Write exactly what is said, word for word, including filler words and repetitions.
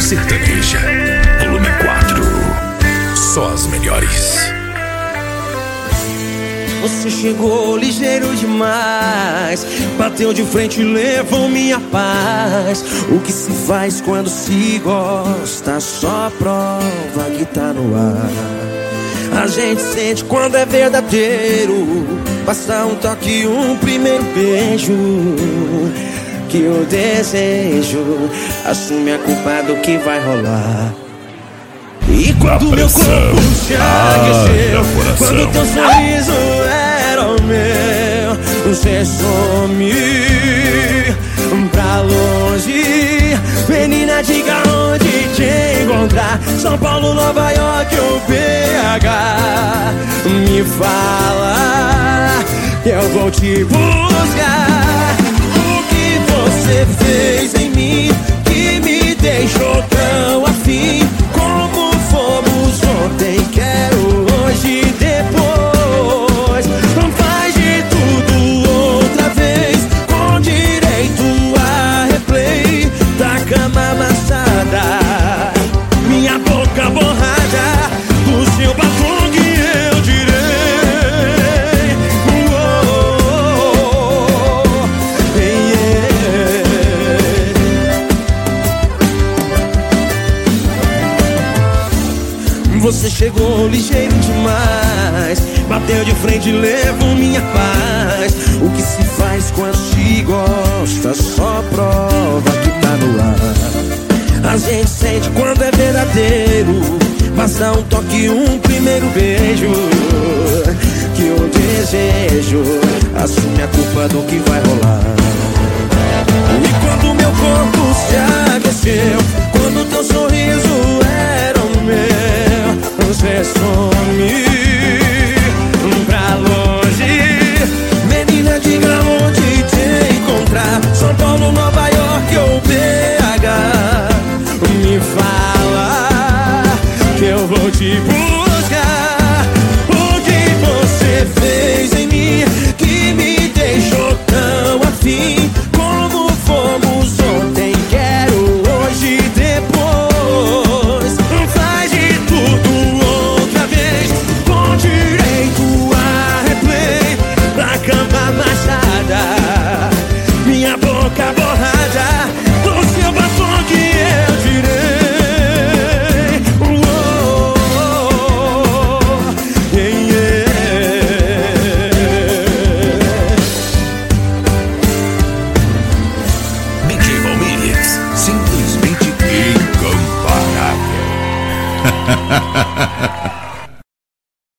Sertaneja, volume quatro. Só as melhores. Você chegou ligeiro demais, bateu de frente e levou minha paz. O que se faz quando se gosta só prova que tá no ar. A gente sente quando é verdadeiro, basta um toque e um primeiro beijo, que o desejo assume a culpa do que vai rolar. E quando meu corpo se aqueceu, quando teu sorriso era o meu, você some pra longe. Menina, diga onde te encontrar, São Paulo, Nova York ou B H. Me fala, eu vou te buscar. O que você fez em mim que me deixou tão afim? Como fomos ontem, quero hoje e depois. Faz de tudo outra vez, com direito a replay da cama amassada, minha boca borrada, do seu batom que eu tirei. Oh, oh, oh, yeah. Você chegou ligeiro demais, bateu de frente e levou minha paz. O que se faz quando se gosta só prova que tá no ar. A gente sente quando é verdadeiro, basta um toque e um primeiro beijo, que o desejo assume a culpa do que vai rolar. E quando meu corpo se aqueceu, quando teu sorriso era o meu, você some pra longe. Menina, diga onde te encontrar, São Paulo, Nova York ou B H. Me fala que eu vou te buscar. O que você fez em mim que me deixou tão afim? Como fomos ontem, quero hoje e depois. Faz de tudo outra vez, com direito a replay da cama amassada, minha boca borrada, do seu batom que eu tirei. Oh, oh, oh, yeah, yeah. D J Valmix, simplesmente incomparável.